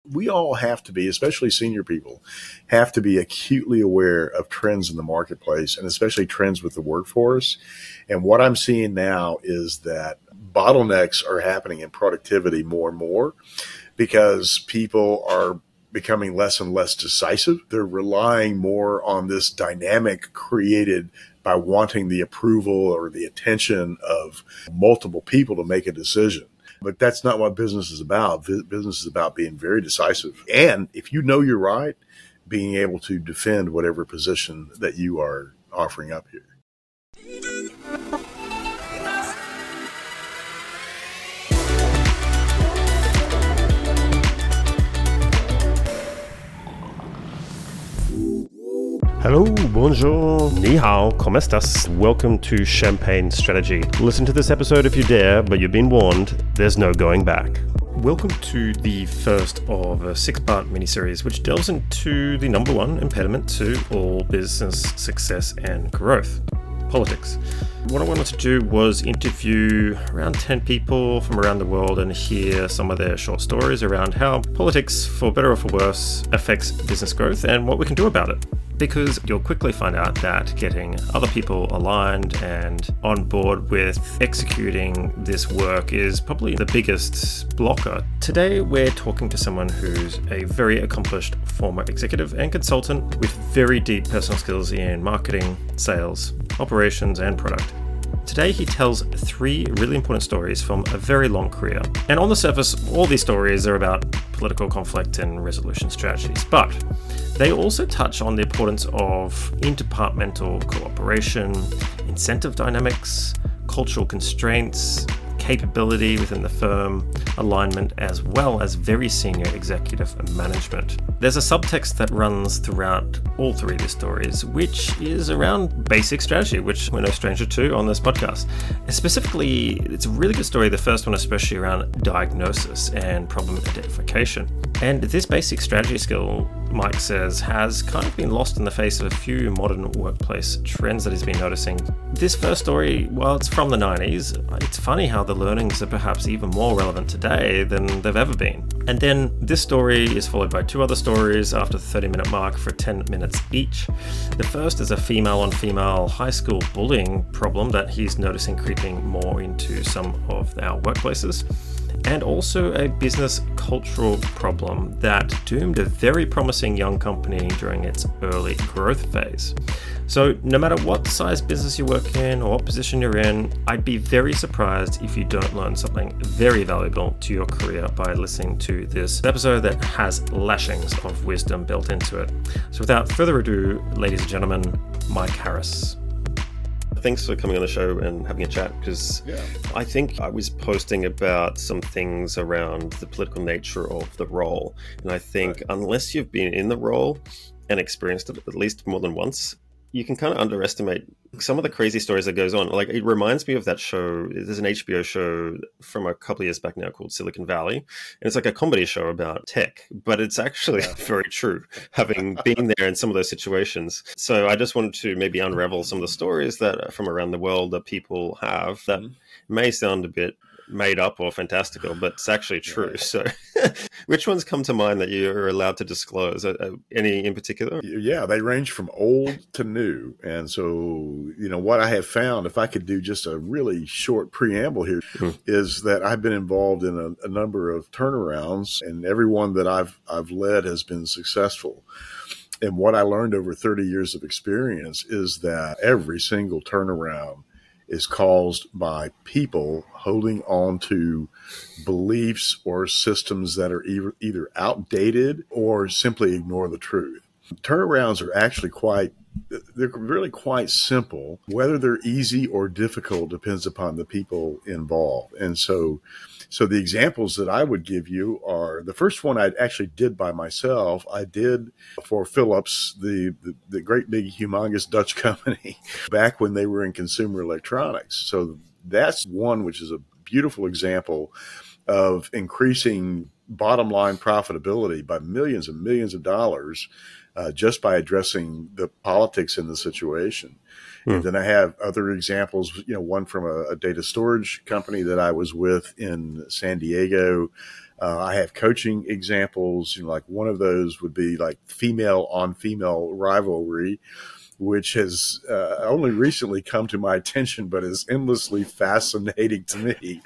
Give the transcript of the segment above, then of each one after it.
We all have to be, especially senior people, have to be acutely aware of trends in the marketplace and especially trends with the workforce. And what I'm seeing now is that bottlenecks are happening in productivity more and more because people are becoming less and less decisive. They're relying more on this dynamic created by wanting the approval or the attention of multiple people to make a decision. But that's not what business is about. Business is about being very decisive. And if you know you're right, being able to defend whatever position that you are offering up here. Hello, bonjour, ni hao, ¿cómo estás? Welcome to Champagne Strategy. Listen to this episode if you dare, but you've been warned, there's no going back. Welcome to the first of a 6-part miniseries which delves into the number one impediment to all business success and growth: politics. What I wanted to do was interview around 10 people from around the world and hear some of their short stories around how politics, for better or for worse, affects business growth and what we can do about it. Because you'll quickly find out that getting other people aligned and on board with executing this work is probably the biggest blocker. Today, we're talking to someone who's a very accomplished former executive and consultant with very deep personal skills in marketing, sales, operations, and product. Today, he tells 3 really important stories from a very long career. And on the surface, all these stories are about political conflict and resolution strategies, but they also touch on the importance of interdepartmental cooperation, incentive dynamics, cultural constraints, capability within the firm, alignment, as well as very senior executive management. There's a subtext that runs throughout all 3 of these stories, which is around basic strategy, which we're no stranger to on this podcast. And specifically, it's a really good story, the first one especially around diagnosis and problem identification. And this basic strategy skill, Mike says, has kind of been lost in the face of a few modern workplace trends that he's been noticing. This first story, while it's from the 90s, it's funny how the learnings are perhaps even more relevant today than they've ever been. And then this story is followed by 2 other stories after the 30-minute mark for 10 minutes each. The first is a female-on-female high school bullying problem that he's noticing creeping more into some of our workplaces, and also a business cultural problem that doomed a very promising young company during its early growth phase. So no matter what size business you work in or what position you're in, I'd be very surprised if you don't learn something very valuable to your career by listening to this episode that has lashings of wisdom built into it. So without further ado, ladies and gentlemen, Mike Harris. Thanks for coming on the show and having a chat, because I think I was posting about some things around the political nature of the role. And I think unless you've been in the role and experienced it at least more than once, you can kind of underestimate some of the crazy stories that goes on. Like, it reminds me of that show. There's an HBO show from a couple of years back now called Silicon Valley. And it's like a comedy show about tech, but it's actually very true, having been there in some of those situations. So I just wanted to maybe unravel some of the stories that from around the world that people have that may sound a bit made up or fantastical, but it's actually true. So which ones come to mind that you're allowed to disclose? Any in particular? Yeah, they range from old to new. And so, what I have found, if I could do just a really short preamble here, is that I've been involved in a number of turnarounds, and every one that I've led has been successful. And what I learned over 30 years of experience is that every single turnaround is caused by people holding on to beliefs or systems that are either outdated or simply ignore the truth. Turnarounds are actually they're really quite simple. Whether they're easy or difficult depends upon the people involved. And so the examples that I would give you are, the first one I actually did by myself. I did for Philips, the great big humongous Dutch company, back when they were in consumer electronics. So that's one which is a beautiful example of increasing bottom line profitability by millions and millions of dollars just by addressing the politics in the situation. And then I have other examples, one from a data storage company that I was with in San Diego, I have coaching examples. Like one of those would be like female on female rivalry, which has only recently come to my attention, but is endlessly fascinating to me.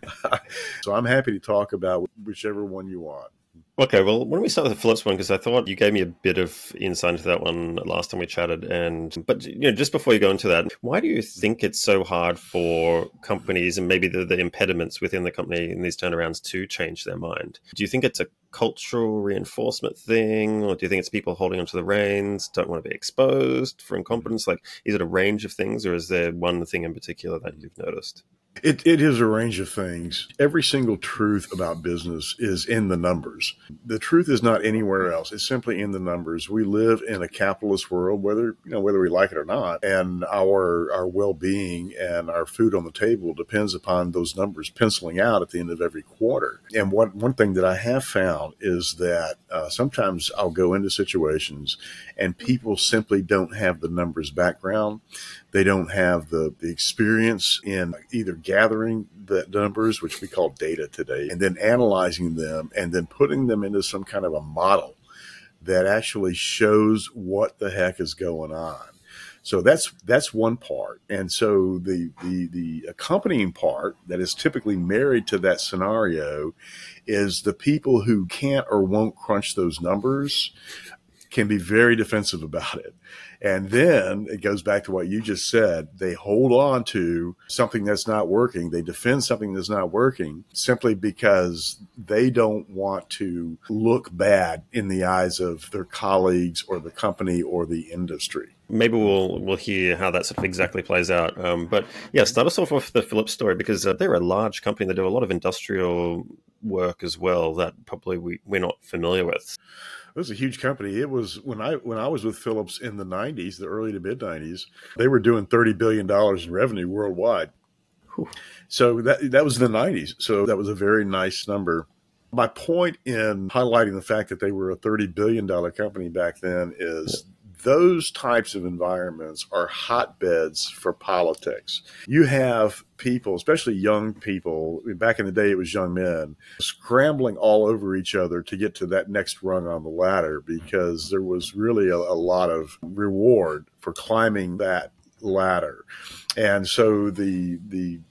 So I'm happy to talk about whichever one you want. Okay, well, why don't we start with the Philips one? Because I thought you gave me a bit of insight into that one last time we chatted. But just before you go into that, why do you think it's so hard for companies and maybe the impediments within the company in these turnarounds to change their mind? Do you think it's a cultural reinforcement thing, or do you think it's people holding onto the reins, don't want to be exposed for incompetence? Like, is it a range of things, or is there one thing in particular that you've noticed? It is a range of things. Every single truth about business is in the numbers. The truth is not anywhere else. It's simply in the numbers. We live in a capitalist world, whether we like it or not, and our well-being and our food on the table depends upon those numbers penciling out at the end of every quarter. And one thing that I have found is that sometimes I'll go into situations and people simply don't have the numbers background. They don't have the experience in either gathering the numbers, which we call data today, and then analyzing them and then putting them into some kind of a model that actually shows what the heck is going on. So that's one part. And so the accompanying part that is typically married to that scenario is the people who can't or won't crunch those numbers can be very defensive about it. And then it goes back to what you just said. They hold on to something that's not working. They defend something that's not working simply because they don't want to look bad in the eyes of their colleagues or the company or the industry. Maybe we'll hear how that sort of exactly plays out. But yeah, start us off with the Philips story, because they're a large company. They do a lot of industrial work as well that probably we're not familiar with. It was a huge company. It was when I was with Philips in the 90s, the early to mid 90s, they were doing $30 billion in revenue worldwide. Whew. So that was in the 90s. So that was a very nice number. My point in highlighting the fact that they were a $30 billion company back then is those types of environments are hotbeds for politics. You have people, especially young people, back in the day it was young men, scrambling all over each other to get to that next rung on the ladder, because there was really a lot of reward for climbing that ladder. And so the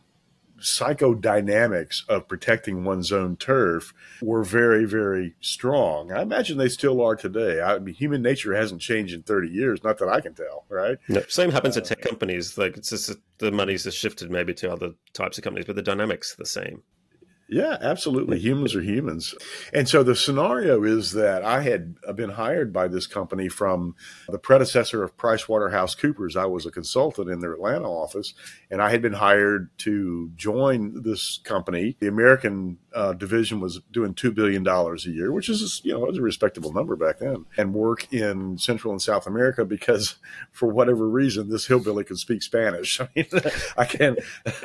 psychodynamics of protecting one's own turf were very, very strong. I imagine they still are today. I mean, human nature hasn't changed in 30 years, not that I can tell, right? No, same happens at tech companies. Like, it's just the money's just shifted maybe to other types of companies, but the dynamics are the same. Yeah, absolutely. Humans are humans. And so the scenario is that I had been hired by this company from the predecessor of PricewaterhouseCoopers. I was a consultant in their Atlanta office, and I had been hired to join this company. The American division was doing $2 billion a year, which is, it was a respectable number back then, and work in Central and South America because for whatever reason, this hillbilly could speak Spanish. I mean, I can't,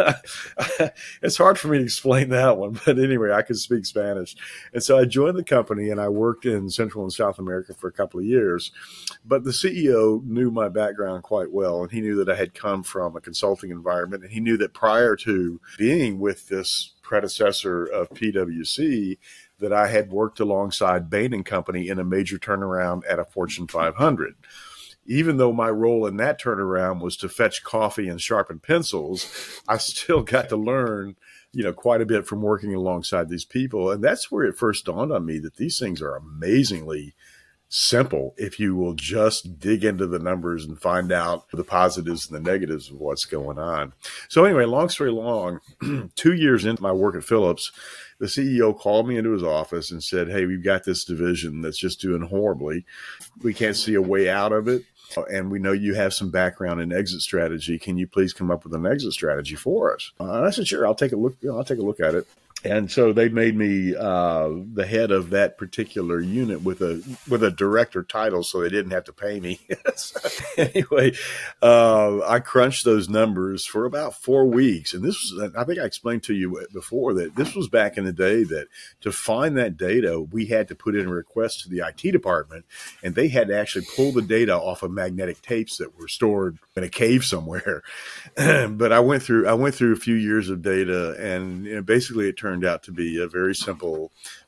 it's hard for me to explain that one. But anyway, I could speak Spanish. And so I joined the company and I worked in Central and South America for a couple of years. But the CEO knew my background quite well. And he knew that I had come from a consulting environment. And he knew that prior to being with this predecessor of PwC, that I had worked alongside Bain & Company in a major turnaround at a Fortune 500. Even though my role in that turnaround was to fetch coffee and sharpen pencils, I still got to learn quite a bit from working alongside these people. And that's where it first dawned on me that these things are amazingly simple if you will just dig into the numbers and find out the positives and the negatives of what's going on. So anyway, long story long, 2 years into my work at Philips, the CEO called me into his office and said, "Hey, we've got this division that's just doing horribly. We can't see a way out of it. And we know you have some background in exit strategy. Can you please come up with an exit strategy for us?" And I said, "Sure, I'll take a look. I'll take a look at it." And so they made me the head of that particular unit with a director title, so they didn't have to pay me. So anyway, I crunched those numbers for about 4 weeks, and this was, I think I explained to you before that this was back in the day that to find that data, we had to put in a request to the IT department, and they had to actually pull the data off of magnetic tapes that were stored in a cave somewhere. But I went through a few years of data, and basically it turned out to be a very simple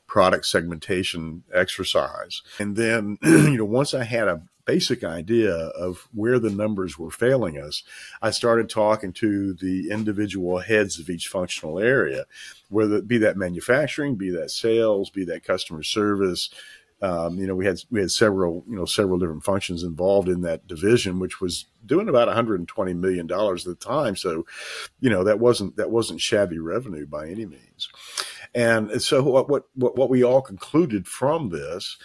product segmentation exercise. And then, once I had a basic idea of where the numbers were failing us, I started talking to the individual heads of each functional area, whether it be that manufacturing, be that sales, be that customer service. We had several different functions involved in that division, which was doing about $120 million at the time. So, that wasn't shabby revenue by any means. And so what we all concluded from this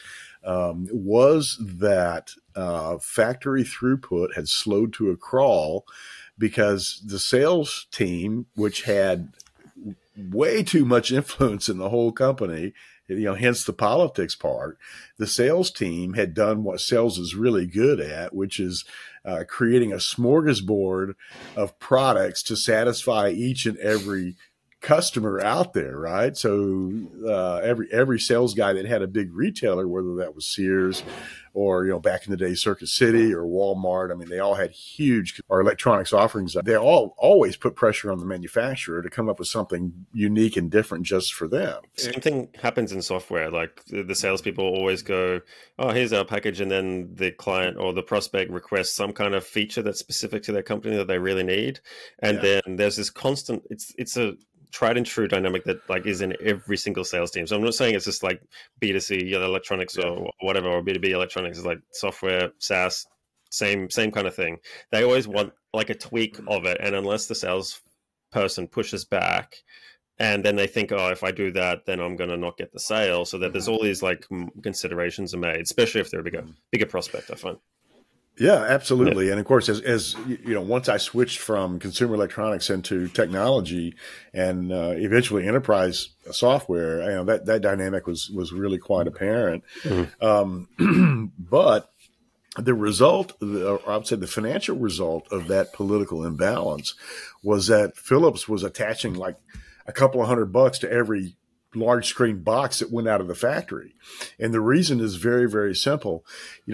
was that factory throughput had slowed to a crawl because the sales team, which had way too much influence in the whole company, hence the politics part, the sales team had done what sales is really good at, which is creating a smorgasbord of products to satisfy each and every customer out there, right? So every sales guy that had a big retailer, whether that was Sears or back in the day Circuit City or Walmart, I mean, they all had huge electronics offerings. They all always put pressure on the manufacturer to come up with something unique and different just for them. Same thing happens in software. Like the salespeople always go, "Oh, here's our package," and then the client or the prospect requests some kind of feature that's specific to their company that they really need, and then there's this constant. It's a tried and true dynamic that is in every single sales team. So I'm not saying it's just like B2C electronics or whatever, or B2B electronics is like software, SaaS, same kind of thing. They always want like a tweak of it. And unless the sales person pushes back and then they think, oh, if I do that, then I'm going to not get the sale. So that there's all these like considerations are made, especially if they're a bigger prospect, I find. Yeah, absolutely. Yeah. And of course, as once I switched from consumer electronics into technology and eventually enterprise software, that dynamic was really quite apparent. Mm-hmm. But the result, or I would say the financial result of that political imbalance was that Philips was attaching like a couple of $100 to every large screen box that went out of the factory. And the reason is very, very simple.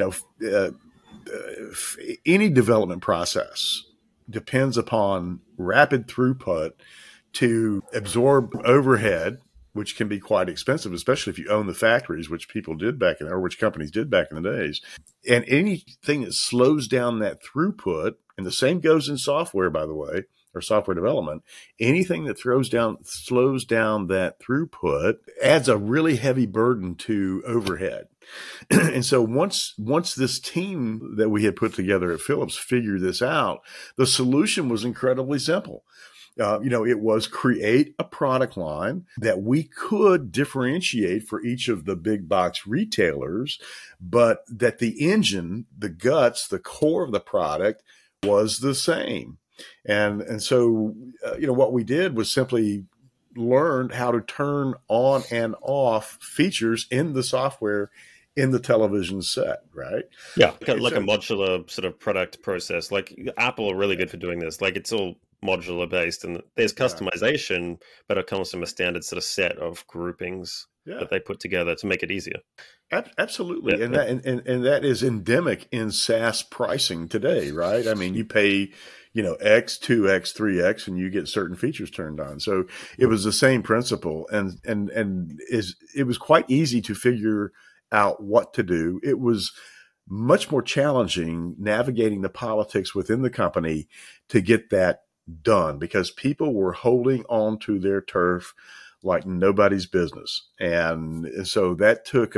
Any development process depends upon rapid throughput to absorb overhead, which can be quite expensive, especially if you own the factories, which people did which companies did back in the days. And anything that slows down that throughput, and the same goes in software, by the way, or software development, anything that slows down that throughput adds a really heavy burden to overhead. And so once this team that we had put together at Philips figured this out, the solution was incredibly simple. It was create a product line that we could differentiate for each of the big box retailers, but that the engine, the guts, the core of the product was the same. And so, what we did was simply learned how to turn on and off features in the software in the television set, right? Yeah, like a modular sort of product process. Like Apple are really good for doing this. Like it's all modular based, and there's customization, but it comes from a standard sort of set of groupings that they put together to make it easier. Absolutely, and that is endemic in SaaS pricing today, right? I mean, you pay X, 2X, 3X, and you get certain features turned on. So it was the same principle, and it was quite easy to figure out what to do. It was much more challenging navigating the politics within the company to get that done because people were holding on to their turf like nobody's business. And so that took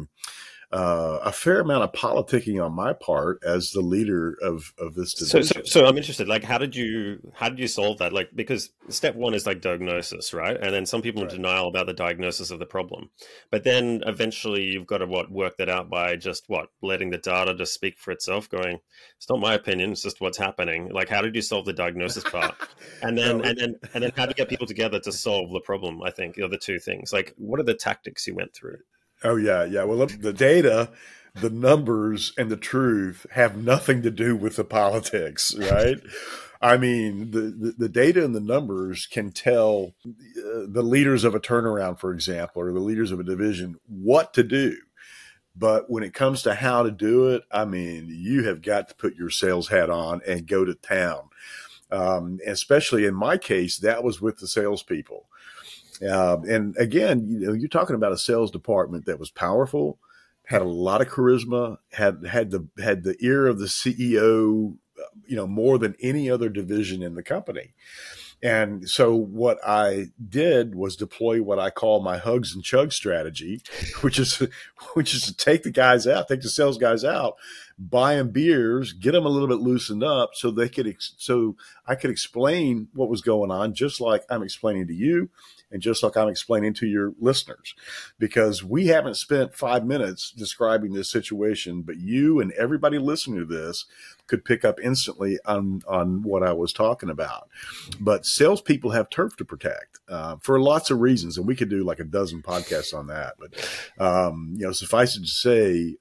a fair amount of politicking on my part as the leader of this division. So I'm interested. Like, how did you solve that? Like, because step one is like diagnosis, right? And then some people are in denial about the diagnosis of the problem, but then eventually you've got to work that out by just letting the data just speak for itself. Going, it's not my opinion; it's just what's happening. Like, how did you solve the diagnosis part? And then how do you get people together to solve the problem? I think the two things. Like, what are the tactics you went through? Oh, yeah. Well, the data, the numbers, and the truth have nothing to do with the politics, right? I mean, the data and the numbers can tell the leaders of a turnaround, for example, or the leaders of a division what to do. But when it comes to how to do it, I mean, you have got to put your sales hat on and go to town. Especially in my case, that was with the salespeople. And again, you're talking about a sales department that was powerful, had a lot of charisma, had the ear of the CEO, more than any other division in the company. And so what I did was deploy what I call my hugs and chug strategy, which is to take the sales guys out, buy them beers, get them a little bit loosened up so I could explain what was going on, just like I'm explaining to you and just like I'm explaining to your listeners, because we haven't spent 5 minutes describing this situation, but you and everybody listening to this could pick up instantly on what I was talking about. But salespeople have turf to protect for lots of reasons, and we could do like a dozen podcasts on that. But suffice it to say,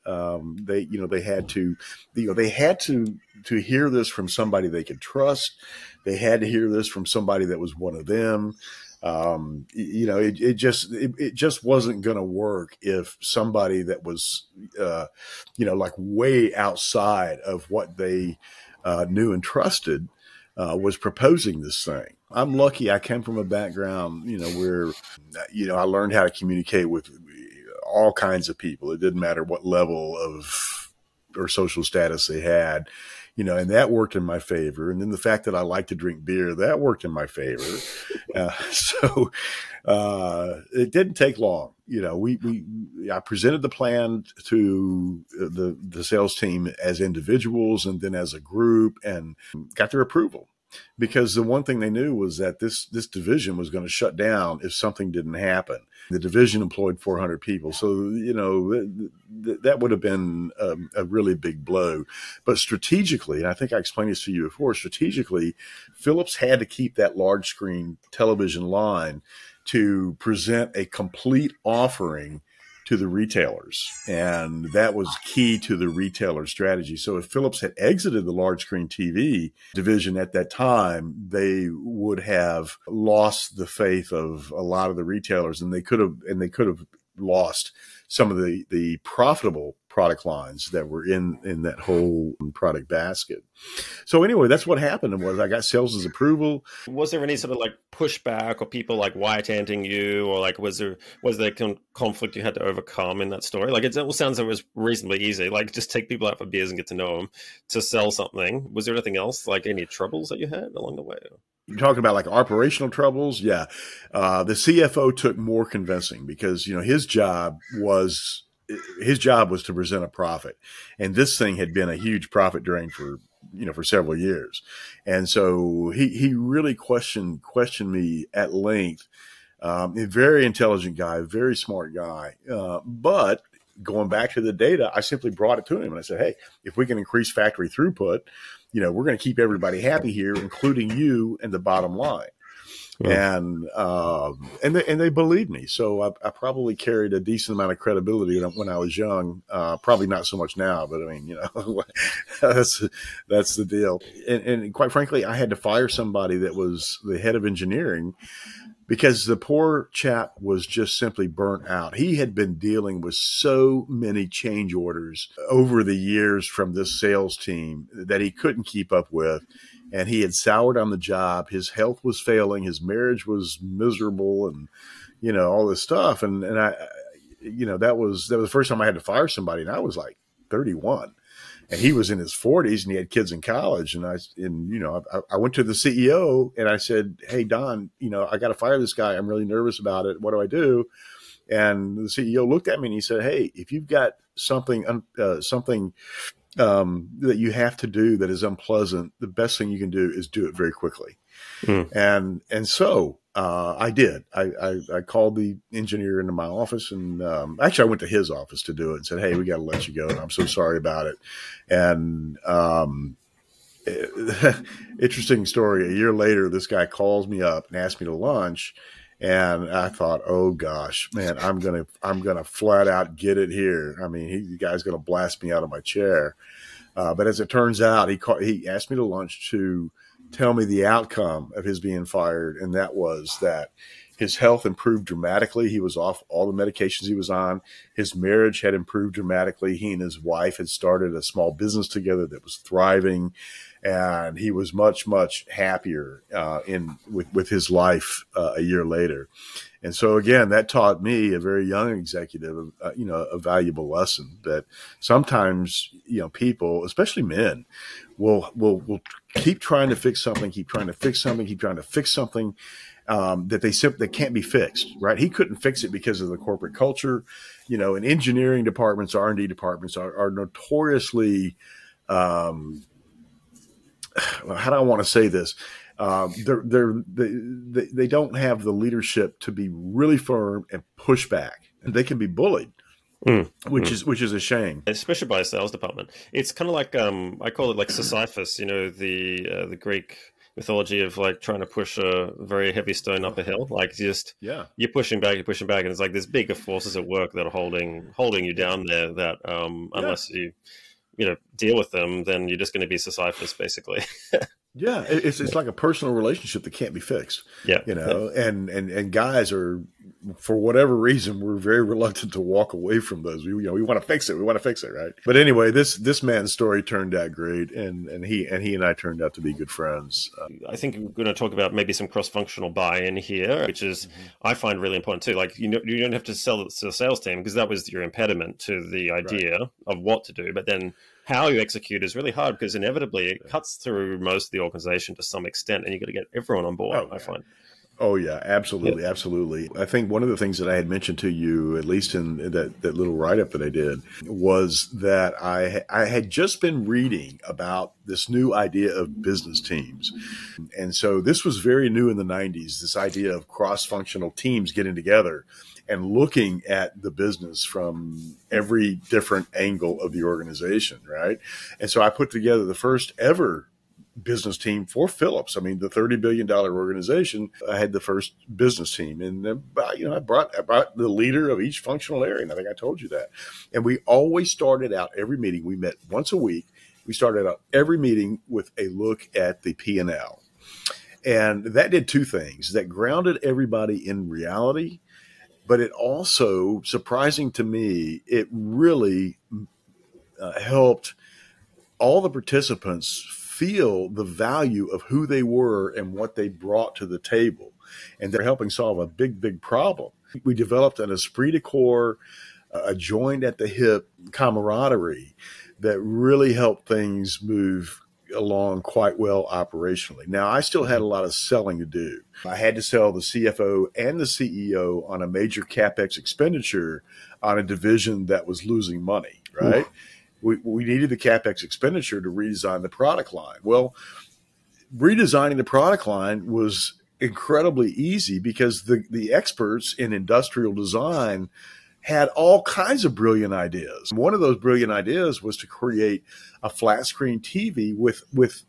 they had to hear this from somebody they could trust. They had to hear this from somebody that was one of them. It just wasn't going to work if somebody that was, like way outside of what they knew and trusted was proposing this thing. I'm lucky I came from a background, where, I learned how to communicate with all kinds of people. It didn't matter what level or social status they had. And that worked in my favor. And then the fact that I like to drink beer, that worked in my favor. So it didn't take long. I presented the plan to the sales team as individuals and then as a group and got their approval. Because the one thing they knew was that this division was going to shut down if something didn't happen. The division employed 400 people. So, that would have been a really big blow. But strategically, and I think I explained this to you before, strategically, Philips had to keep that large screen television line to present a complete offering to the retailers. And that was key to the retailer strategy. So if Philips had exited the large screen TV division at that time, they would have lost the faith of a lot of the retailers, and they could have lost some of the profitable product lines that were in that whole product basket. So anyway, that's what happened. Was I got sales' approval. Was there any sort of like pushback or people like white-handing you, or like was there conflict you had to overcome in that story? Like it all sounds like it was reasonably easy. Like just take people out for beers and get to know them to sell something. Was there anything else, like any troubles that you had along the way? You're talking about like operational troubles? Yeah. The CFO took more convincing because, his job was to present a profit. And this thing had been a huge profit drain for several years. And so he really questioned me at length. A very intelligent guy, very smart guy. But going back to the data, I simply brought it to him and I said, hey, if we can increase factory throughput, we're going to keep everybody happy here, including you and the bottom line. Yeah. And they believed me. So I probably carried a decent amount of credibility when I was young. Probably not so much now, but I mean, that's the deal. And quite frankly, I had to fire somebody that was the head of engineering because the poor chap was just simply burnt out. He had been dealing with so many change orders over the years from this sales team that he couldn't keep up with. And he had soured on the job. His health was failing. His marriage was miserable and, all this stuff. And I, that was the first time I had to fire somebody. And I was like 31 and he was in his 40s and he had kids in college. And I went to the CEO and I said, hey, Don, I got to fire this guy. I'm really nervous about it. What do I do? And the CEO looked at me and he said, hey, if you've got something that you have to do that is unpleasant, the best thing you can do is do it very quickly. And so I did. I called the engineer into my office and actually I went to his office to do it and said, hey, we got to let you go. And I'm so sorry about it. And interesting story. A year later, this guy calls me up and asks me to lunch. And I thought, oh gosh, man, I'm gonna flat out get it here. I mean, the guy's gonna blast me out of my chair. But as it turns out, he asked me to lunch to tell me the outcome of his being fired, and that was that his health improved dramatically. He was off all the medications he was on. His marriage had improved dramatically. He and his wife had started a small business together that was thriving. And he was much, much happier with his life a year later. And so again, that taught me, a very young executive, a valuable lesson that sometimes, people, especially men, will keep trying to fix something, that they simply can't be fixed, right? He couldn't fix it because of the corporate culture. And engineering departments, R&D departments are notoriously, how do I want to say this? They don't have the leadership to be really firm and push back. They can be bullied, which is a shame, especially by a sales department. It's kind of like I call it like Sisyphus. The Greek mythology of like trying to push a very heavy stone up a hill. Like you're pushing back, and it's like there's bigger forces at work that are holding you down there. That unless you deal with them, then you're just going to be Sisyphus, basically. Yeah, it's like a personal relationship that can't be fixed. Yeah, and guys are, for whatever reason, we're very reluctant to walk away from those. We want to fix it. We want to fix it, right? But anyway, this man's story turned out great, and he and I turned out to be good friends. I think we're going to talk about maybe some cross-functional buy-in here, which is I find really important too. Like you don't have to sell it to the sales team because that was your impediment to the idea of what to do, but then how you execute is really hard because inevitably it cuts through most of the organization to some extent, and you've got to get everyone on board, I find. Oh, yeah, absolutely. Yep. Absolutely. I think one of the things that I had mentioned to you, at least in that little write-up that I did, was that I had just been reading about this new idea of business teams. And so this was very new in the 90s, this idea of cross-functional teams getting together and looking at the business from every different angle of the organization, right? And so I put together the first ever business team for Philips. I mean, the $30 billion organization, I had the first business team. And I brought the leader of each functional area. And I think I told you that. And we always started out every meeting. We met once a week. We started out every meeting with a look at the P&L. And that did two things. That grounded everybody in reality. But it also, surprising to me, it really helped all the participants feel the value of who they were and what they brought to the table. And they're helping solve a big, big problem. We developed an esprit de corps, a joined at the hip camaraderie that really helped things move along quite well operationally. Now, I still had a lot of selling to do. I had to sell the CFO and the CEO on a major CapEx expenditure on a division that was losing money, right? We needed the CapEx expenditure to redesign the product line. Well, redesigning the product line was incredibly easy because the experts in industrial design had all kinds of brilliant ideas. One of those brilliant ideas was to create a flat screen TV with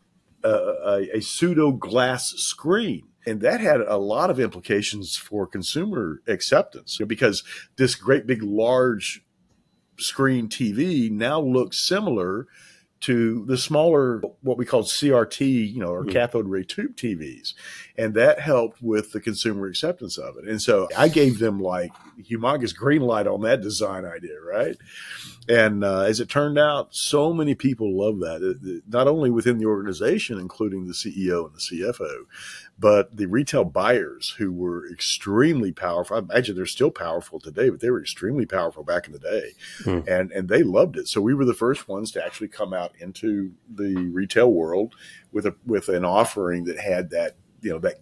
a pseudo glass screen. And that had a lot of implications for consumer acceptance because this great big large screen TV now looks similar to the smaller, what we call CRT, or cathode ray tube TVs. And that helped with the consumer acceptance of it. And so I gave them like humongous green light on that design idea, right? And as it turned out, so many people love that, not only within the organization, including the CEO and the CFO, but the retail buyers who were extremely powerful. I imagine they're still powerful today, but they were extremely powerful back in the day. And they loved it. So we were the first ones to actually come out into the retail world with an offering that had that, that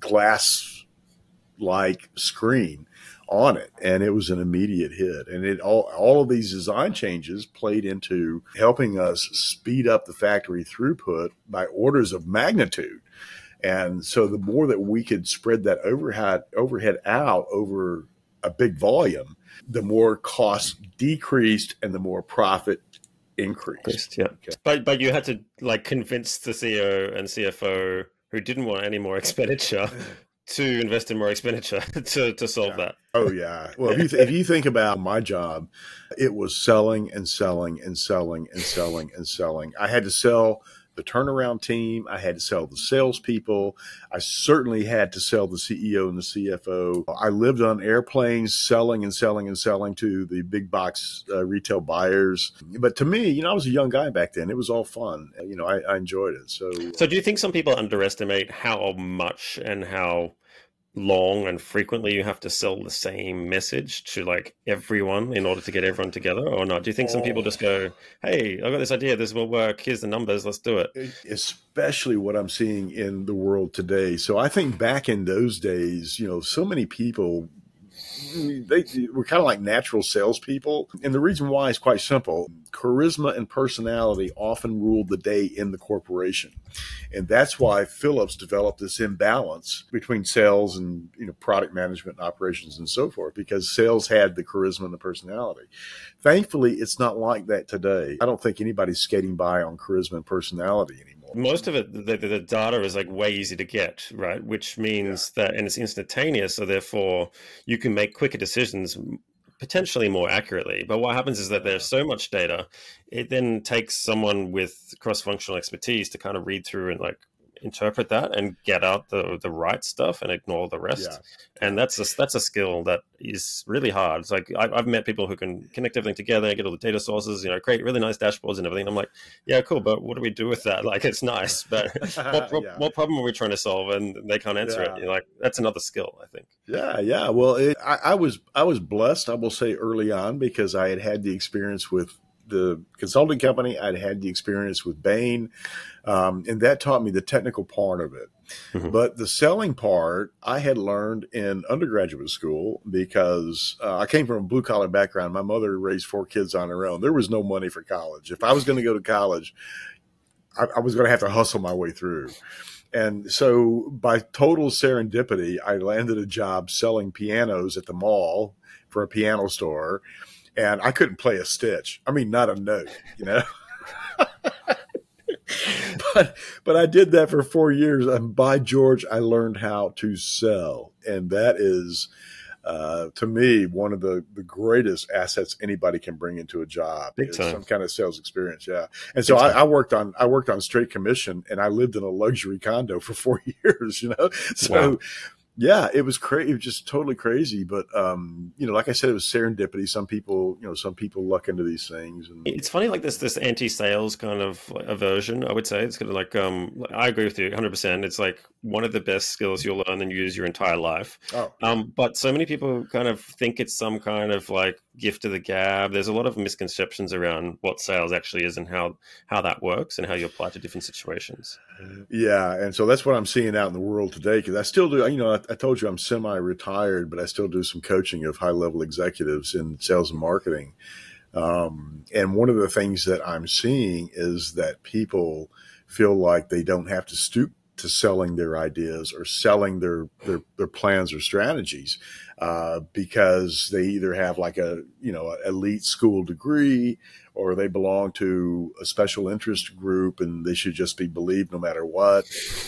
glass-like screen on it. And it was an immediate hit. And all of these design changes played into helping us speed up the factory throughput by orders of magnitude. And so the more that we could spread that overhead out over a big volume, the more costs decreased and the more profit increased. Yeah. Okay. But you had to convince the CEO and CFO who didn't want any more expenditure to invest in more expenditure to solve that. Oh, yeah. Well, if you think about my job, it was selling and selling and selling and selling and selling. I had to sell the turnaround team. I had to sell the salespeople. I certainly had to sell the CEO and the CFO. I lived on airplanes selling and selling and selling to the big box retail buyers. But to me, I was a young guy back then. It was all fun. I enjoyed it. So do you think some people underestimate how much and how long and frequently you have to sell the same message to like everyone in order to get everyone together, or not? Do you think some people just go, hey, I've got this idea, this will work, here's the numbers, let's do it? Especially what I'm seeing in the world today. So I think back in those days, so many people, they were kind of like natural salespeople. And the reason why is quite simple. Charisma and personality often ruled the day in the corporation. And that's why Philips developed this imbalance between sales and product management and operations and so forth, because sales had the charisma and the personality. Thankfully, it's not like that today. I don't think anybody's skating by on charisma and personality anymore. Most of it, the data is like way easy to get, right? Which means that, and it's instantaneous, so therefore you can make quicker decisions, potentially more accurately. But what happens is that there's so much data, it then takes someone with cross-functional expertise to kind of read through and like interpret that and get out the right stuff and ignore the rest. Yeah. And that's a skill that is really hard. It's like I've met people who can connect everything together, get all the data sources, create really nice dashboards and everything. I'm like, yeah, cool, but what do we do with that? Like, it's nice, but what problem are we trying to solve? And they can't answer it. You're like, that's another skill, I think. Yeah. Well, I was blessed, I will say, early on, because I had the experience with the consulting company. I'd had the experience with Bain, and that taught me the technical part of it. Mm-hmm. But the selling part I had learned in undergraduate school, because I came from a blue-collar background. My mother raised 4 kids on her own. There was no money for college. If I was going to go to college, I was going to have to hustle my way through. And so by total serendipity, I landed a job selling pianos at the mall for a piano store. And I couldn't play a stitch. I mean, not a note, But I did that for 4 years. And by George, I learned how to sell. And that is, to me, one of the greatest assets anybody can bring into a job. Big time. Some kind of sales experience. Yeah. And so I worked on straight commission, and I lived in a luxury condo for 4 years, So wow. Yeah, it was crazy. It was just totally crazy. But, like I said, it was serendipity. Some people luck into these things. And it's funny, like this anti-sales kind of aversion, I would say. It's kind of like, I agree with you 100%. It's like one of the best skills you'll learn and use your entire life. But so many people kind of think it's some kind of like gift of the gab. There's a lot of misconceptions around what sales actually is and how that works and how you apply to different situations. Yeah. And so that's what I'm seeing out in the world today, because I still do, I told you I'm semi-retired, but I still do some coaching of high-level executives in sales and marketing. And one of the things that I'm seeing is that people feel like they don't have to stoop to selling their ideas or selling their plans or strategies, because they either have like a elite school degree, or they belong to a special interest group and they should just be believed no matter what.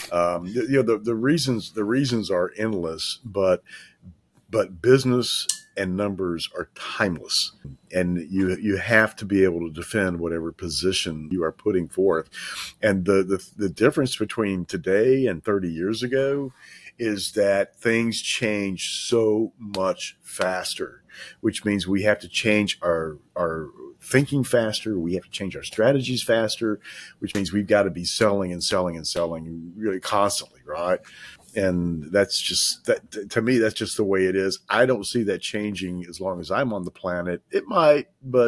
The reasons are endless, but business and numbers are timeless, and you have to be able to defend whatever position you are putting forth. And the difference between today and 30 years ago is that things change so much faster, which means we have to change our thinking faster. We have to change our strategies faster, which means we've got to be selling and selling and selling really constantly, right? And that's just that, to me, that's just the way it is. I don't see that changing as long as I'm on the planet. It might, but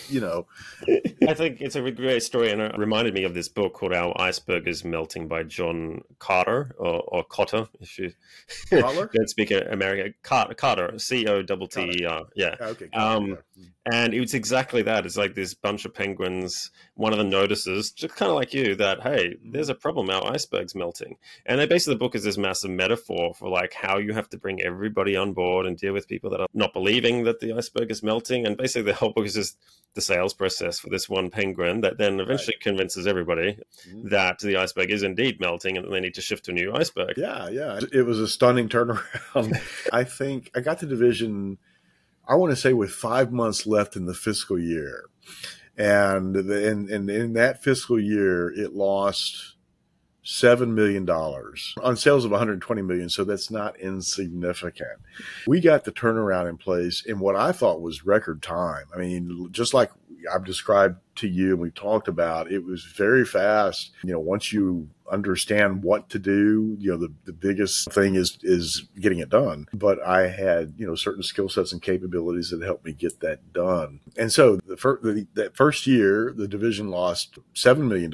I think it's a great story, and it reminded me of this book called Our Iceberg is Melting by John Carter, or Cotter, if you don't speak American. Carter, Cotter. Yeah. Okay. And it's exactly that. It's like this bunch of penguins. One of them notices, just kind of like you, that, hey, there's a problem. Our iceberg's melting. And basically the book is this massive metaphor for like how you have to bring everybody on board and deal with people that are not believing that the iceberg is melting. And basically the whole book is just the sales process for this one penguin that then eventually convinces everybody that the iceberg is indeed melting and that they need to shift to a new iceberg. Yeah. It was a stunning turnaround. I think I got the division, I want to say, with 5 months left in the fiscal year. And in that fiscal year, it lost $7 million on sales of $120 million. So that's not insignificant. We got the turnaround in place in what I thought was record time. I mean, just like I've described to you and we've talked about, it was very fast. Once you understand what to do, the biggest thing is getting it done. But I had, certain skill sets and capabilities that helped me get that done. And so that first year, the division lost $7 million.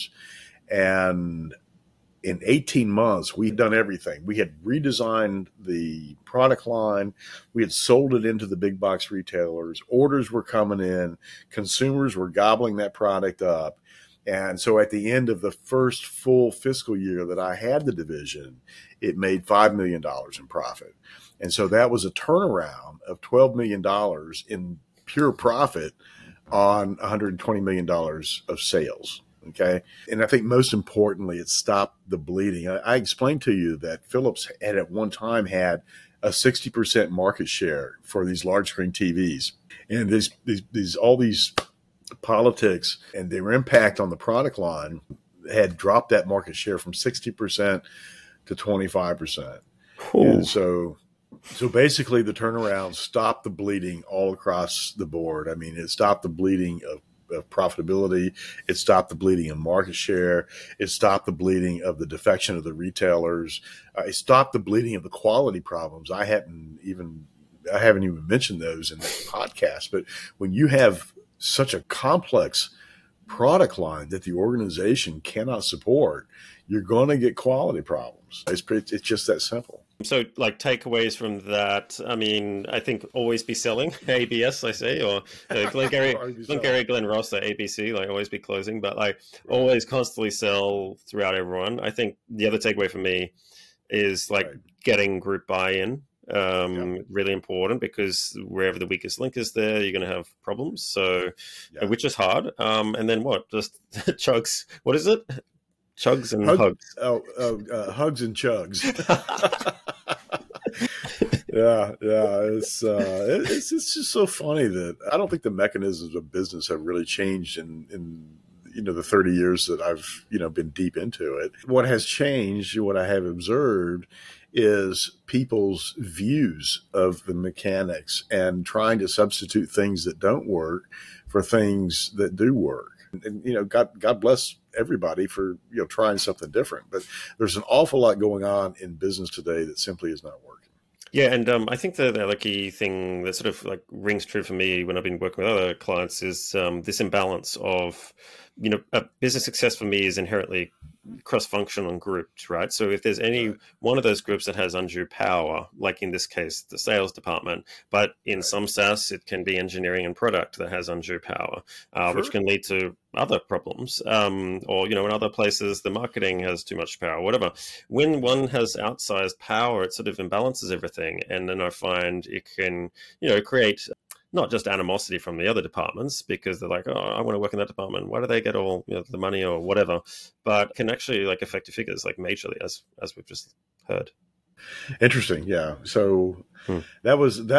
And in 18 months, we'd done everything. We had redesigned the product line. We had sold it into the big box retailers. Orders were coming in. Consumers were gobbling that product up. And so at the end of the first full fiscal year that I had the division, it made $5 million in profit. And so that was a turnaround of $12 million in pure profit on $120 million of sales. Okay. And I think most importantly, it stopped the bleeding. I explained to you that Philips had at one time had a 60% market share for these large screen TVs. And all these politics and their impact on the product line had dropped that market share from 60% to 25%. Ooh. And so basically the turnaround stopped the bleeding all across the board. I mean, it stopped the bleeding of profitability. It stopped the bleeding of market share. It stopped the bleeding of the defection of the retailers. It stopped the bleeding of the quality problems. I haven't even mentioned those in this podcast, but when you have such a complex product line that the organization cannot support, you're going to get quality problems. It's just that simple. So, like, takeaways from that, I mean, I think always be selling, ABS, I say, or Glengarry Glen Ross, ABC, like, always be closing, but, like, always constantly sell throughout everyone. I think the other takeaway for me is, like, getting group buy-in. Really important, because wherever the weakest link is there, you're going to have problems. So, which is hard. And then what? Just chugs. What is it? Chugs and hugs. Hugs and chugs. Yeah. It's just so funny that I don't think the mechanisms of business have really changed in the 30 years that I've been deep into it. What has changed, what I have observed, is people's views of the mechanics and trying to substitute things that don't work for things that do work. And God bless everybody for trying something different. But there's an awful lot going on in business today that simply is not working. Yeah, and I think the other key thing that sort of like rings true for me when I've been working with other clients is this imbalance of, business success for me is inherently cross-functional and grouped, right? So if there's any one of those groups that has undue power, like in this case, the sales department, but in some SaaS, it can be engineering and product that has undue power, which can lead to other problems. Or, in other places, the marketing has too much power, whatever. When one has outsized power, it sort of imbalances everything. And then I find it can, create not just animosity from the other departments because they're like, oh, I want to work in that department. Why do they get all the money or whatever? But can actually like affect your figures like majorly, as we've just heard. Interesting, yeah. So that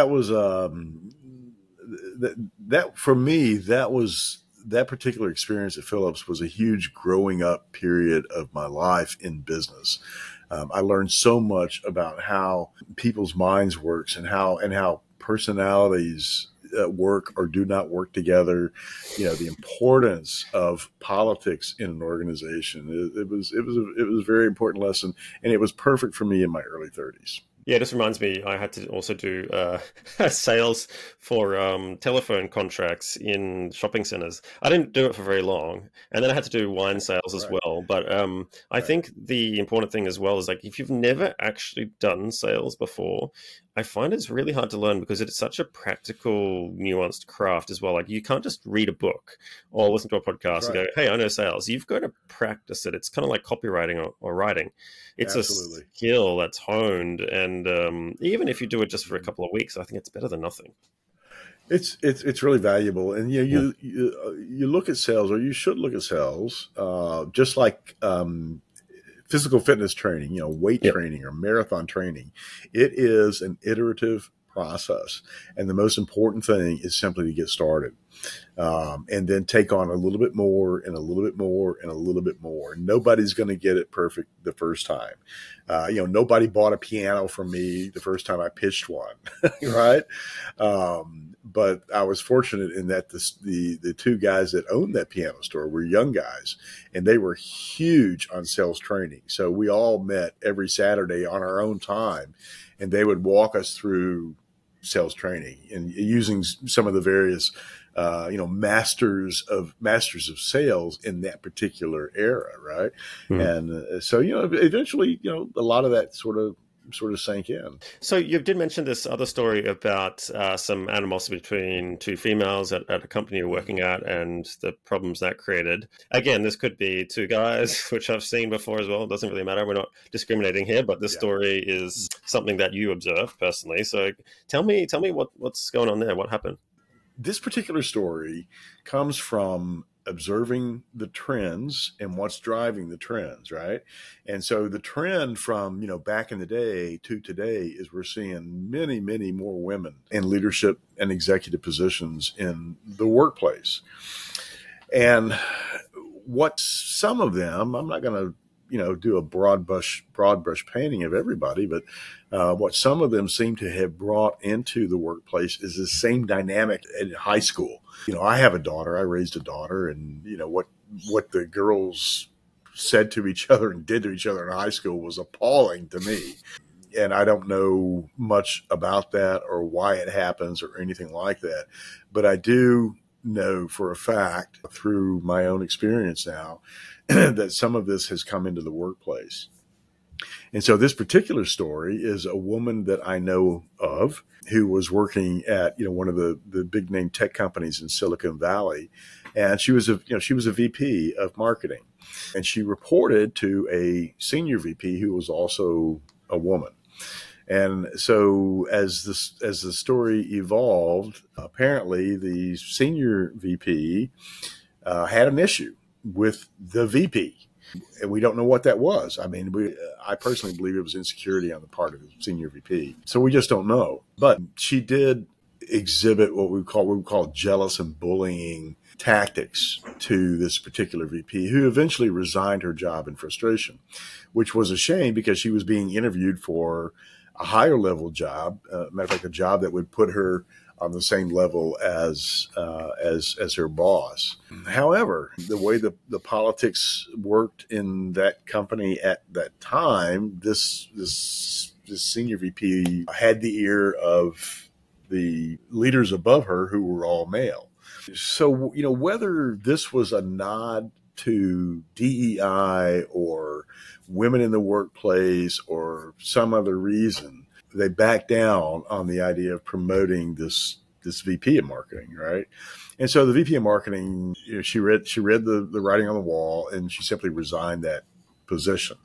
for me, that particular experience at Philips was a huge growing up period of my life in business. I learned so much about how people's minds works and how personalities work or do not work together. The importance of politics in an organization. It was a very important lesson, and it was perfect for me in my early 30s. Yeah, it just reminds me, I had to also do sales for telephone contracts in shopping centers. I didn't do it for very long. And then I had to do wine sales as well. But I think the important thing as well is like, if you've never actually done sales before, I find it's really hard to learn because it's such a practical, nuanced craft as well. Like you can't just read a book or listen to a podcast and go, hey, I know sales. You've got to practice it. It's kind of like copywriting or writing. It's Absolutely. A skill that's honed. And even if you do it just for a couple of weeks, I think it's better than nothing. It's really valuable. And you look at sales, or you should look at sales, just like physical fitness training, weight training or marathon training. It is an iterative process. And the most important thing is simply to get started. And then take on a little bit more and a little bit more and a little bit more. Nobody's going to get it perfect the first time. Nobody bought a piano from me the first time I pitched one, right? But I was fortunate in that the two guys that owned that piano store were young guys, and they were huge on sales training. So we all met every Saturday on our own time, and they would walk us through sales training and using some of the various masters of sales in that particular era, right? Mm-hmm. And so eventually a lot of that sort of sank in. So you did mention this other story about some animosity between two females at a company you're working at and the problems that created. Again, this could be two guys, which I've seen before as well. It doesn't really matter. We're not discriminating here, but this story is something that you observed personally. So tell me what's going on there. What happened? This particular story comes from observing the trends and what's driving the trends, right? And so the trend from, back in the day to today is we're seeing many, many more women in leadership and executive positions in the workplace. And what some of them, I'm not going to, do a broad brush painting of everybody, but what some of them seem to have brought into the workplace is the same dynamic in high school. I have a daughter. I raised a daughter, and what the girls said to each other and did to each other in high school was appalling to me. And I don't know much about that or why it happens or anything like that, but I do know for a fact through my own experience now that some of this has come into the workplace. And so this particular story is a woman that I know of who was working at, one of the big name tech companies in Silicon Valley. And she was a VP of marketing, and she reported to a senior VP who was also a woman. And so as the story evolved, apparently the senior VP had an issue with the VP. And we don't know what that was. I mean, I personally believe it was insecurity on the part of the senior VP. So we just don't know. But she did exhibit what we call jealous and bullying tactics to this particular VP, who eventually resigned her job in frustration, which was a shame because she was being interviewed for a higher level job, matter of fact, a job that would put her on the same level as her boss. However, the way the politics worked in that company at that time, this senior VP had the ear of the leaders above her who were all male. So, whether this was a nod to DEI or women in the workplace or some other reason, they backed down on the idea of promoting this VP of marketing, right? And so the VP of marketing, she read the writing on the wall, and she simply resigned that position,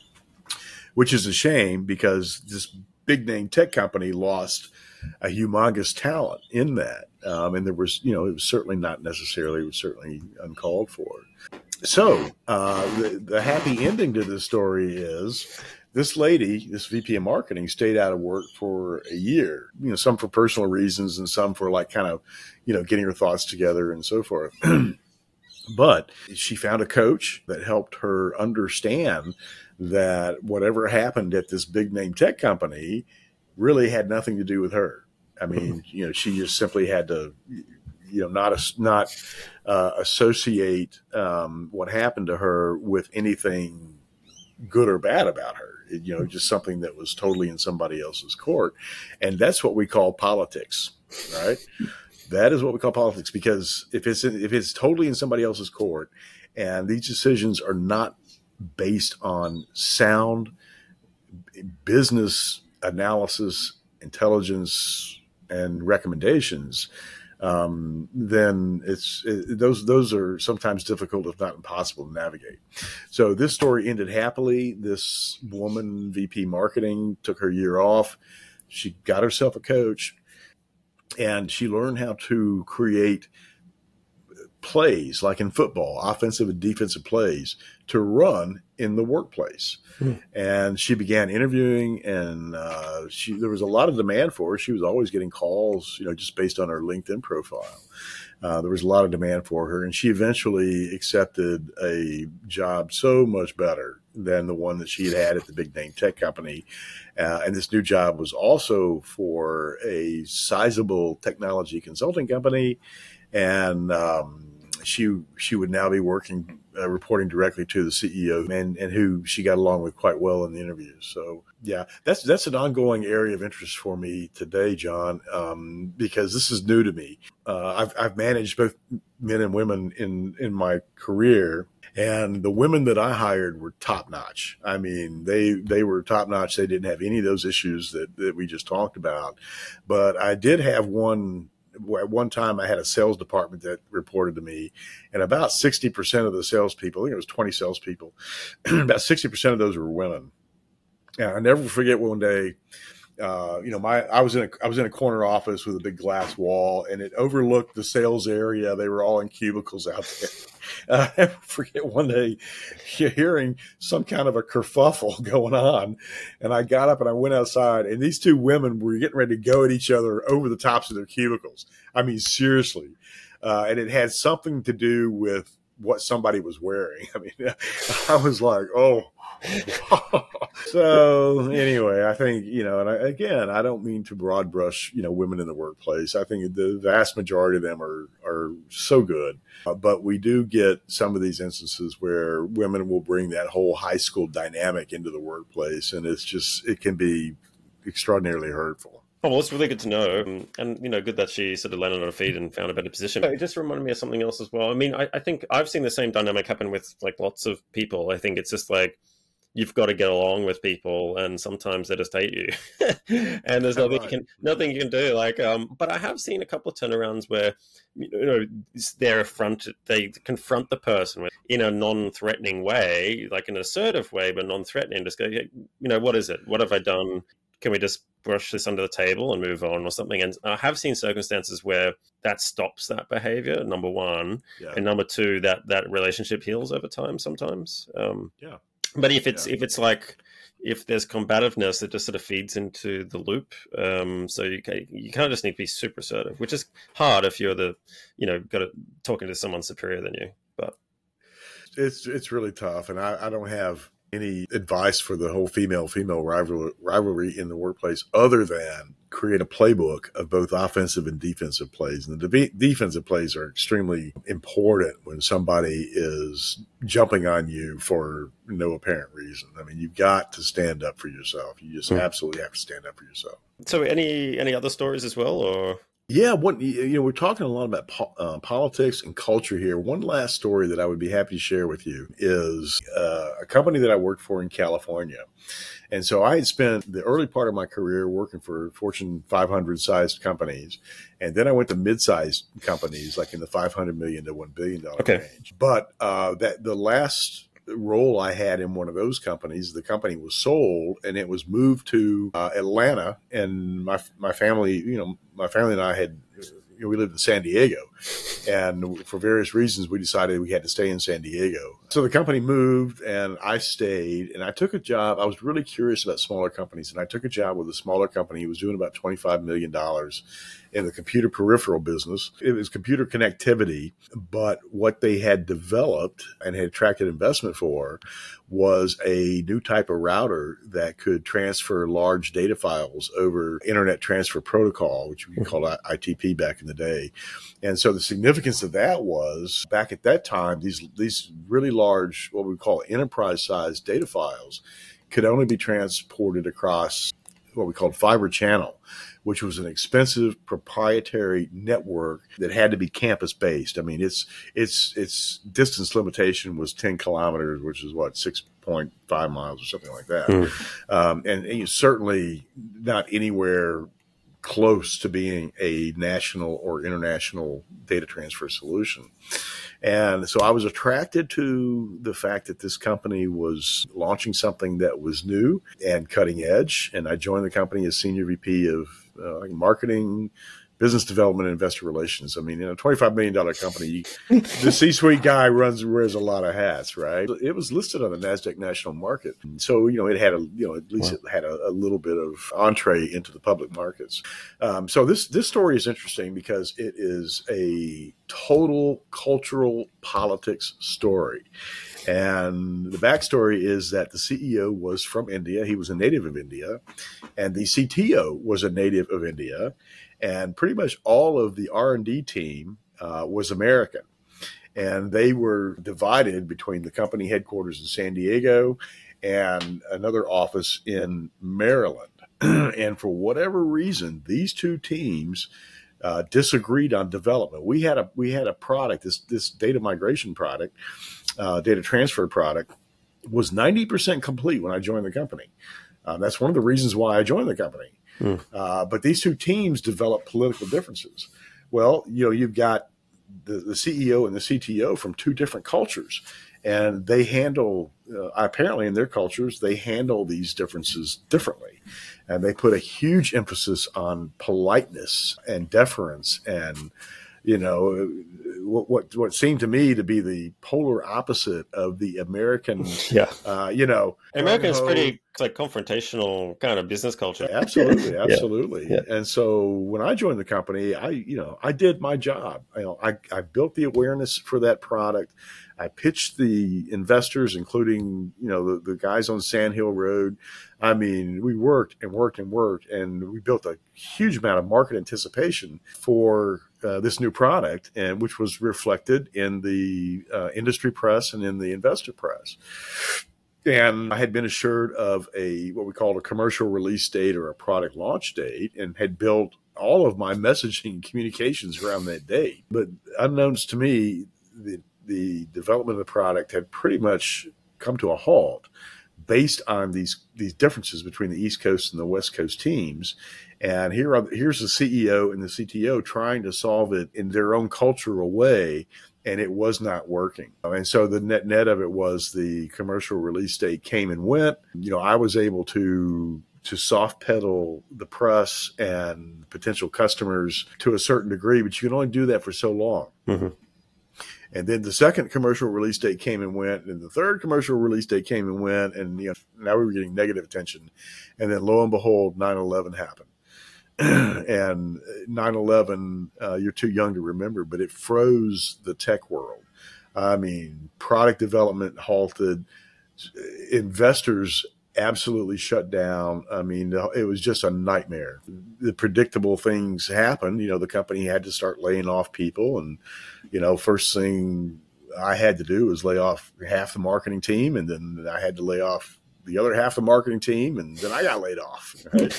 which is a shame because this big name tech company lost a humongous talent in that. And there was, it was certainly not necessarily, it was certainly uncalled for. So the happy ending to this story is this lady, this VP of marketing, stayed out of work for a year, some for personal reasons and some for getting her thoughts together and so forth. But she found a coach that helped her understand that whatever happened at this big name tech company really had nothing to do with her. I mean, she just simply had to, not associate what happened to her with anything good or bad about her. Just something that was totally in somebody else's court. And that's what we call politics, right? That is what we call politics, because if it's totally in somebody else's court and these decisions are not based on sound business analysis, intelligence, and recommendations, then those are sometimes difficult, if not impossible, to navigate. So this story ended happily. This woman, VP marketing, took her year off. She got herself a coach, and she learned how to create plays, like in football, offensive and defensive plays, to run in the workplace. And she began interviewing, and there was a lot of demand for her. She was always getting calls, just based on her LinkedIn profile. There was a lot of demand for her, and she eventually accepted a job so much better than the one that she had at the big name tech company. And this new job was also for a sizable technology consulting company. And she would now be working, reporting directly to the CEO, and who she got along with quite well in the interviews. So yeah, that's an ongoing area of interest for me today, John, because this is new to me. I've managed both men and women in my career, and the women that I hired were top notch. I mean, they were top notch. They didn't have any of those issues that we just talked about. But I did have one. At one time, I had a sales department that reported to me, and about 60% of the salespeople, I think it was 20 salespeople, about 60% of those were women. And I never forget one day, I was in a corner office with a big glass wall, and it overlooked the sales area. They were all in cubicles out there. I never forget one day hearing some kind of a kerfuffle going on, and I got up and I went outside, and these two women were getting ready to go at each other over the tops of their cubicles. I mean, seriously. And it had something to do with what somebody was wearing. I mean, I was like, oh. So anyway, I think, and I don't mean to broad brush, women in the workplace. I think the vast majority of them are so good. But we do get some of these instances where women will bring that whole high school dynamic into the workplace. And it can be extraordinarily hurtful. Oh, well, it's really good to know. And, good that she sort of landed on her feet and found a better position. It just reminded me of something else as well. I mean, I think I've seen the same dynamic happen with like lots of people. I think it's just like, you've got to get along with people, and sometimes they just hate you, and there's nothing you can do. Like, but I have seen a couple of turnarounds where, they confront the person in a non-threatening way, like an assertive way, but non-threatening. Just go, what is it? What have I done? Can we just brush this under the table and move on or something? And I have seen circumstances where that stops that behavior, number one, and number two, that relationship heals over time sometimes. But if there's combativeness, it just sort of feeds into the loop. So you kind of just need to be super assertive, which is hard if you're talking to someone superior than you. But it's really tough, and I don't have any advice for the whole female rivalry in the workplace other than create a playbook of both offensive and defensive plays. And the defensive plays are extremely important when somebody is jumping on you for no apparent reason. I mean, you've got to stand up for yourself. You just absolutely have to stand up for yourself. So any other stories as well, or? Yeah, we're talking a lot about politics and culture here. One last story that I would be happy to share with you is a company that I worked for in California. And so I had spent the early part of my career working for Fortune 500 sized companies. And then I went to mid-sized companies, like in the $500 million to $1 billion range. But the last role I had in one of those companies, the company was sold and it was moved to Atlanta. And my family, my family and I we lived in San Diego, and for various reasons, we decided we had to stay in San Diego. So the company moved and I stayed, and I took a job. I was really curious about smaller companies, and I took a job with a smaller company. It was doing about $25 million in the computer peripheral business. It was computer connectivity, but what they had developed and had attracted investment for was a new type of router that could transfer large data files over Internet Transfer Protocol, which we called ITP back in the day. And so the significance of that was, back at that time, these really large, what we call enterprise-sized data files could only be transported across what we called fiber channel, which was an expensive proprietary network that had to be campus based. I mean, its distance limitation was 10 kilometers, which is 6.5 miles or something like that. And certainly not anywhere close to being a national or international data transfer solution. And so I was attracted to the fact that this company was launching something that was new and cutting edge. And I joined the company as Senior VP of marketing, business development and investor relations. I mean, in a $25 million company, the C-suite guy wears a lot of hats, right? It was listed on the NASDAQ national market. So, it had at least it had a little bit of entree into the public markets. So this story is interesting because it is a total cultural politics story. And the backstory is that the CEO was from India. He was a native of India. And the CTO was a native of India. And pretty much all of the R&D team was American. And they were divided between the company headquarters in San Diego and another office in Maryland. And for whatever reason, these two teams disagreed on development. We had a product, this data migration product, data transfer product, was 90% complete when I joined the company. That's one of the reasons why I joined the company. But these two teams developed political differences. Well, you've got the CEO and the CTO from two different cultures, and they handle, apparently in their cultures, they handle these differences differently. And they put a huge emphasis on politeness and deference and, what seemed to me to be the polar opposite of the American, American's pretty confrontational kind of business culture. Absolutely. Yeah. And so when I joined the company, I did my job. I built the awareness for that product. I pitched the investors, including, the guys on Sand Hill Road. I mean, we worked, and we built a huge amount of market anticipation for this new product, and which was reflected in the industry press and in the investor press. And I had been assured of what we called a commercial release date or a product launch date, and had built all of my messaging communications around that date. But unbeknownst to me, the development of the product had pretty much come to a halt based on these differences between the East Coast and the West Coast teams. And here's the CEO and the CTO trying to solve it in their own cultural way, and it was not working. And so the net of it was the commercial release date came and went. I was able to soft pedal the press and potential customers to a certain degree, but you can only do that for so long. Mm-hmm. And then the second commercial release date came and went, and the third commercial release date came and went, and now we were getting negative attention. And then lo and behold, 9/11 happened. And 9/11, you're too young to remember, but it froze the tech world. I mean, product development halted, investors absolutely shut down. I mean, it was just a nightmare. The predictable things happened. The company had to start laying off people. And, first thing I had to do was lay off half the marketing team. And then I had to lay off the other half of the marketing team. And then I got laid off. Right?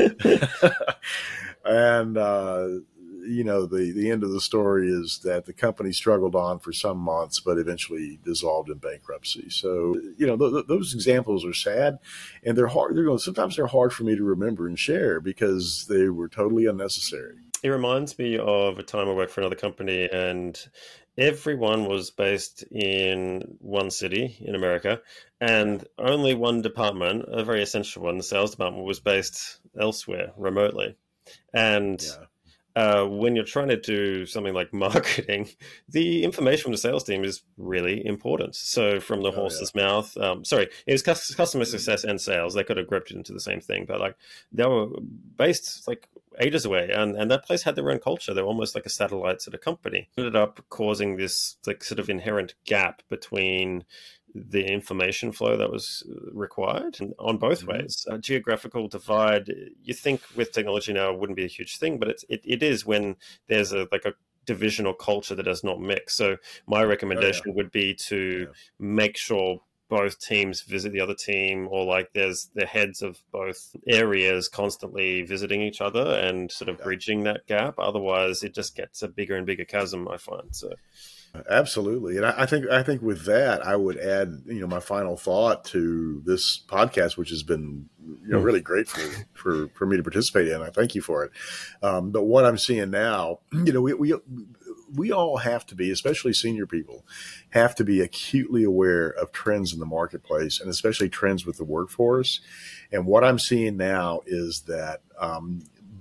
And, the end of the story is that the company struggled on for some months, but eventually dissolved in bankruptcy. So, those examples are sad, and they're hard. Sometimes they're hard for me to remember and share because they were totally unnecessary. It reminds me of a time I worked for another company, and everyone was based in one city in America, and only one department, a very essential one, the sales department, was based elsewhere remotely. And when you're trying to do something like marketing, the information from the sales team is really important. So from the horse's mouth, it was customer success and sales. They could have grouped it into the same thing, but they were based ages away, and that place had their own culture. They were almost like a satellite sort of company. It ended up causing this sort of inherent gap between the information flow that was required on both ways. A geographical divide, you think with technology now it wouldn't be a huge thing, but it is when there's a divisional culture that does not mix. So my recommendation would be to make sure both teams visit the other team, or there's the heads of both areas constantly visiting each other and sort of bridging that gap. Otherwise it just gets a bigger and bigger chasm, I find. So absolutely. And I think with that, I would add, my final thought to this podcast, which has been, really great for me to participate in. I thank you for it. But what I'm seeing now, we all have to be, especially senior people, have to be acutely aware of trends in the marketplace, and especially trends with the workforce. And what I'm seeing now is that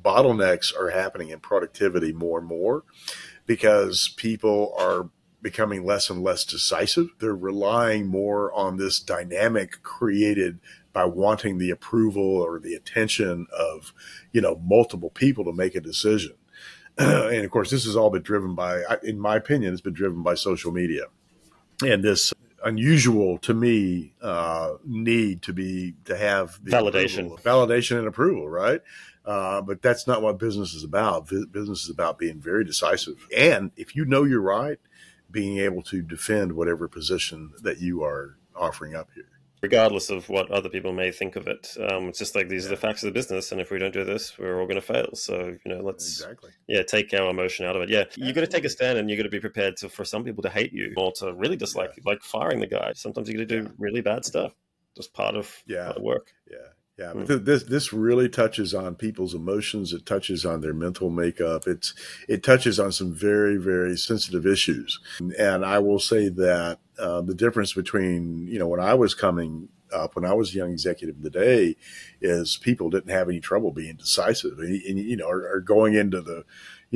bottlenecks are happening in productivity more and more because people are becoming less and less decisive. They're relying more on this dynamic created by wanting the approval or the attention of, multiple people to make a decision. And of course, this has all been driven by, in my opinion, it's been driven by social media and this unusual to me need to have the validation and approval, right? But that's not what business is about. Business is about being very decisive. And if you know you're right, being able to defend whatever position that you are offering up here. Regardless of what other people may think of it. It's just like these are the facts of the business, and if we don't do this, we're all going to fail. So, let's take our emotion out of it. Yeah, you got to take a stand, and you got to be prepared for some people to hate you or to really dislike you, like firing the guy. Sometimes you got to do really bad stuff. Just part of work. Yeah, but this really touches on people's emotions. It touches on their mental makeup. It touches on some very, very sensitive issues. And I will say that the difference between, when I was coming up, when I was a young executive today, is people didn't have any trouble being decisive or going into the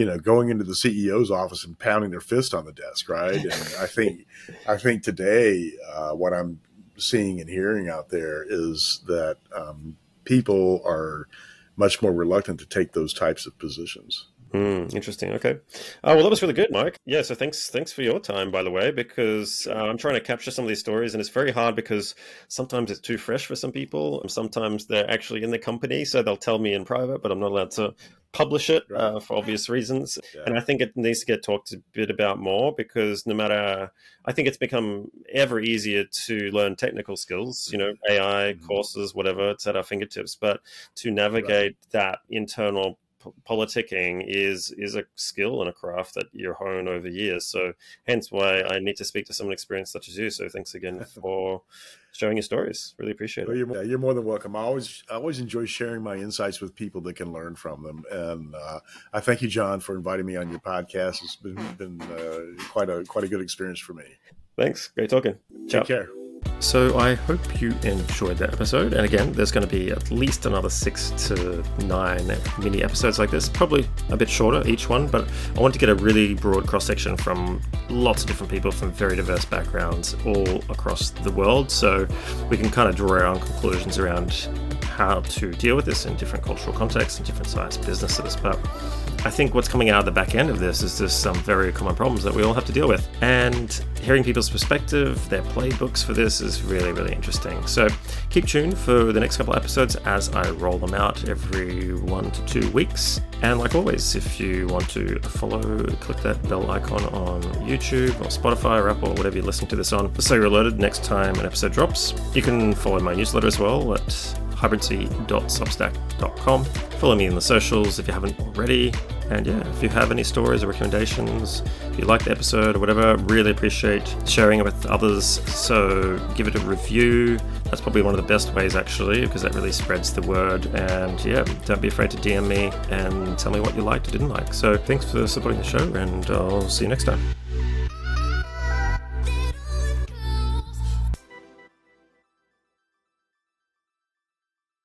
CEO's office and pounding their fist on the desk, right? And I think today what I'm seeing and hearing out there is that people are much more reluctant to take those types of positions. Interesting. Okay. Well, that was really good, Mike. Yeah. So thanks for your time, by the way, because I'm trying to capture some of these stories, and it's very hard because sometimes it's too fresh for some people. Sometimes they're actually in the company, so they'll tell me in private, but I'm not allowed to publish it for obvious reasons. Yeah. And I think it needs to get talked a bit about more because I think it's become ever easier to learn technical skills, AI courses, whatever, it's at our fingertips, but to navigate that internal politicking is a skill and a craft that you hone over years. So hence why I need to speak to someone experienced such as you. So thanks again for sharing your stories. Really appreciate it. You're more than welcome. I always enjoy sharing my insights with people that can learn from them. And I thank you, John, for inviting me on your podcast. It's been quite a good experience for me. Thanks. Great talking. Ciao. Take care. So I hope you enjoyed that episode. And again, there's going to be at least another 6 to 9 mini episodes like this, probably a bit shorter each one, but I want to get a really broad cross-section from lots of different people from very diverse backgrounds all across the world. So we can kind of draw our own conclusions around how to deal with this in different cultural contexts and different sized businesses. But I think what's coming out of the back end of this is just some very common problems that we all have to deal with. And hearing people's perspective, their playbooks for this is really, really interesting. So keep tuned for the next couple of episodes as I roll them out every 1 to 2 weeks. And like always, if you want to follow, click that bell icon on YouTube or Spotify or Apple or whatever you're listening to this on, so you're alerted next time an episode drops. You can follow my newsletter as well at hybridseed.substack.com. Follow me in the socials if you haven't already. And yeah, if you have any stories or recommendations, if you like the episode or whatever, really appreciate sharing it with others. So give it a review. That's probably one of the best ways actually, because that really spreads the word. And yeah, don't be afraid to DM me and tell me what you liked or didn't like. So thanks for supporting the show, and I'll see you next time.